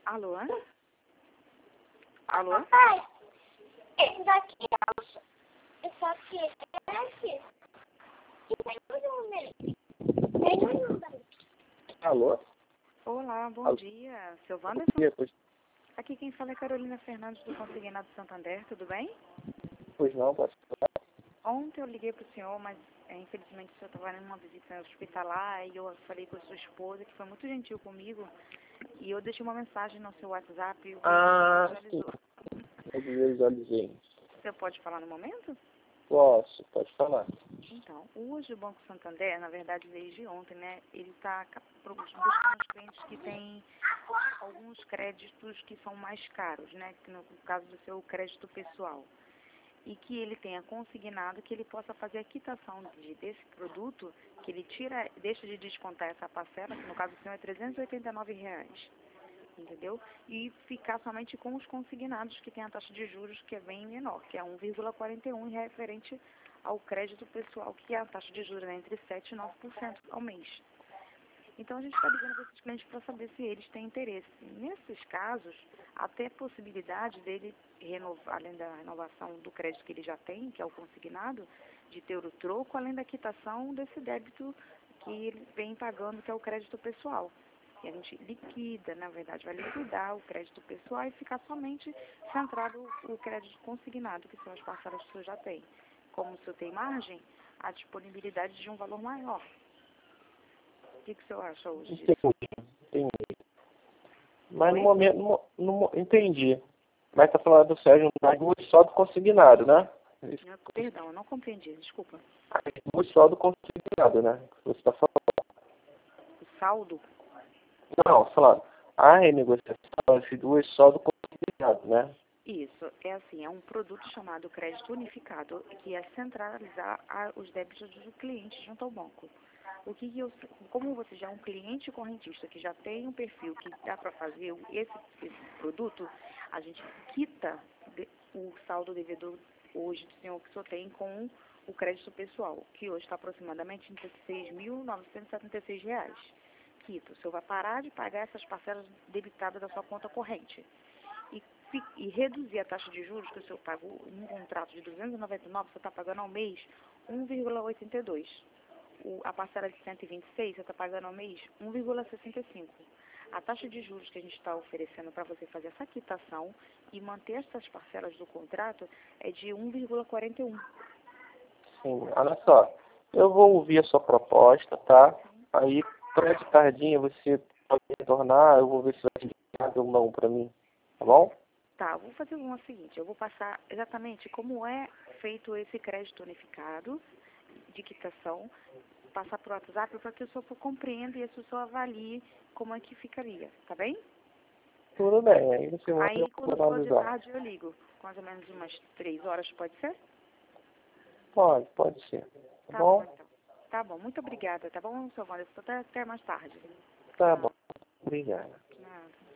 Alô? Alô? Papai, esse daqui é esse aqui é esse. E tem um número. Tem um número. Alô? Olá, bom Alô? dia. Seu Bom Wanderson? dia, pois, Aqui quem fala é Carolina Fernandes do Consignado Santander, tudo bem? pois não, posso falar? Ontem eu liguei para o senhor, mas infelizmente o senhor estava em uma visita hospitalar e eu falei com a sua esposa, que foi muito gentil comigo, e eu deixei uma mensagem no seu WhatsApp e o Ah, sim. visualizou. Eu visualizei. Você pode falar no momento? Posso, pode falar. Então, hoje o Banco Santander, na verdade desde ontem, né, ele está buscando os clientes que têm alguns créditos que são mais caros, né, que no caso do seu crédito pessoal, e que ele tenha consignado que ele possa fazer a quitação desse produto, que ele deixa de descontar essa parcela, que no caso do senhor é R$ 389, entendeu? E ficar somente com os consignados, que tem a taxa de juros que é bem menor, que é 1,41 referente ao crédito pessoal, que é a taxa de juros entre 7% e 9% ao mês. Então, a gente está ligando para esses clientes para saber se eles têm interesse. Nesses casos, até a possibilidade dele renovar, além da renovação do crédito que ele já tem, que é o consignado, de ter o troco, além da quitação desse débito que ele vem pagando, que é o crédito pessoal. E a gente liquida, na verdade, vai liquidar o crédito pessoal e ficar somente centrado o crédito consignado, que são as parcelas que o senhor já tem. Como o senhor tem margem, a disponibilidade de um valor maior. O que o senhor acha hoje disso? Entendi. Mas Oi? no momento, entendi. Mas tá falando do Sérgio das duas só do consignado, né? Perdão, eu não compreendi, desculpa. As duas só do consignado, né? Você tá falando. O saldo? Não, falando. A renegociação, as duas só do consignado, né? Isso, é assim, é um produto chamado crédito unificado, que é centralizar os débitos do cliente junto ao banco. Como você já é um cliente correntista que já tem um perfil que dá para fazer esse produto, a gente quita o saldo devedor hoje do senhor que o senhor tem com o crédito pessoal, que hoje está aproximadamente em R$ 16.976. Quita, o senhor vai parar de pagar essas parcelas debitadas da sua conta corrente. E reduzir a taxa de juros que o senhor pagou em um contrato de 299, você está pagando ao mês 1,82. A parcela de 126, você está pagando ao mês 1,65. A taxa de juros que a gente está oferecendo para você fazer essa quitação e manter essas parcelas do contrato é de 1,41. Sim, olha só. Eu vou ouvir a sua proposta, tá? Aí, para de tardinha, você pode retornar, eu vou ver se vai ligar ou não para mim, tá bom? Tá, vou fazer o seguinte, eu vou passar exatamente como é feito esse crédito unificado de quitação, passar para o WhatsApp para que o senhor compreenda e o senhor avalie como é que ficaria, tá bem? Tudo bem, aí você vai Aí, quando for de analisar. tarde, eu ligo. Mais ou menos umas 3 horas, pode ser? Pode ser. Tá Tá bom, bom? então. Tá bom, muito obrigada, tá bom, seu Wanderson? Até mais tarde. Tá Tchau. bom. Obrigado. Nada.